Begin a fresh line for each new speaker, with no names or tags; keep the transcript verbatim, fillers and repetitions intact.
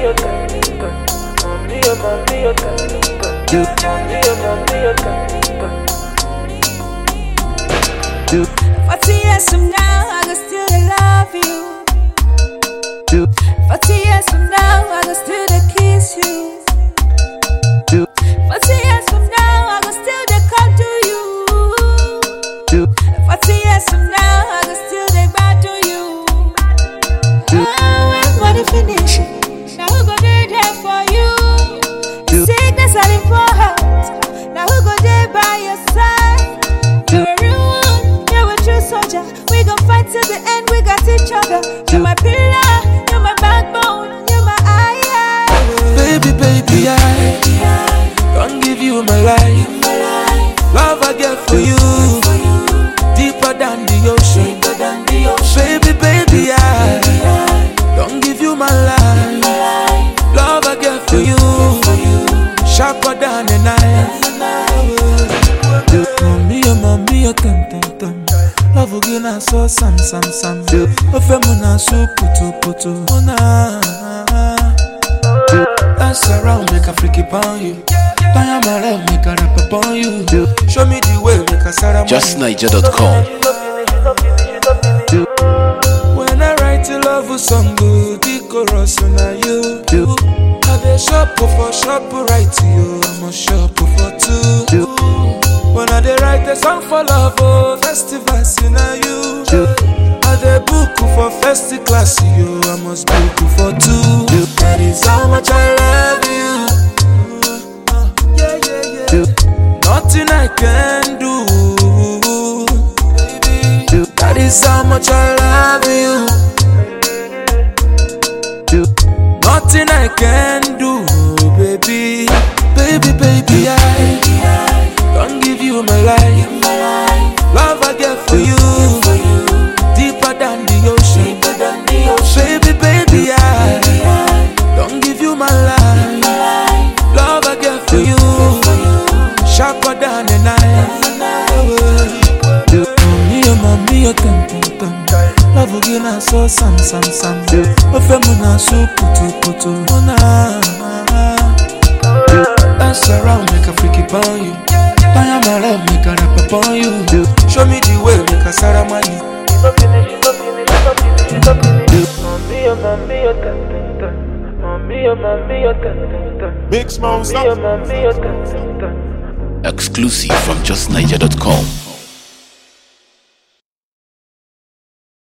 Forty years from now, I can still love you. Forty years from now, I can still kiss you. Forty years from now, I can still come to you. Forty years from now, I can still back to you. Oh, when money finish, now who go there for you? The sickness and the poor heart, now who go there by your side? You're a real one, you're a true soldier. We gon' fight till the end, we got each other. You're my pillar, you're my backbone, you're my eye.
Baby, baby, I can't give you my life. Love I get for you, deeper than the ocean. Baby, baby, I don't give you my life. Love I get for you, sharper than a knife. Mommy, oh mommy, oh tam tam tam. Love again, I saw some some some. Oh femuna so puto puto. Oh na. Dance around, make a freaky pound you. Tie my love, make a rap upon you. Show me the way, make a ceremony.
just niger dot com.
When I write a love song, good, the chorus on you. I dey shop for shop, right to you. I'm a shop for two. When I dey write a song for love, oh, festivals in you. I dey book for first class, you. I must book for two. That is how much I love you. Yeah, yeah, yeah. Nothing I can do. That is how much I love you. Nothing I can do, baby. Baby, baby, I can't give you my life. Love I get for you, deeper than the ocean. Baby, baby, I don't give you my life. Love I get for you, sharper than a knife. Mommy, oh mommy, oh tam tam tam. Love again, I saw some some some. Oh femuna so puto puto. Oh na. Dance around, make a freaky pound you. Tie my love, make a rap upon you. Show me the way, make a ceremony.
Mommy, oh mommy, oh tam tam tam. Mommy, oh mommy, oh tam tam tam.
Big Smoke.
Mommy, oh mommy, oh tam tam tam.
Exclusive from just niger dot com.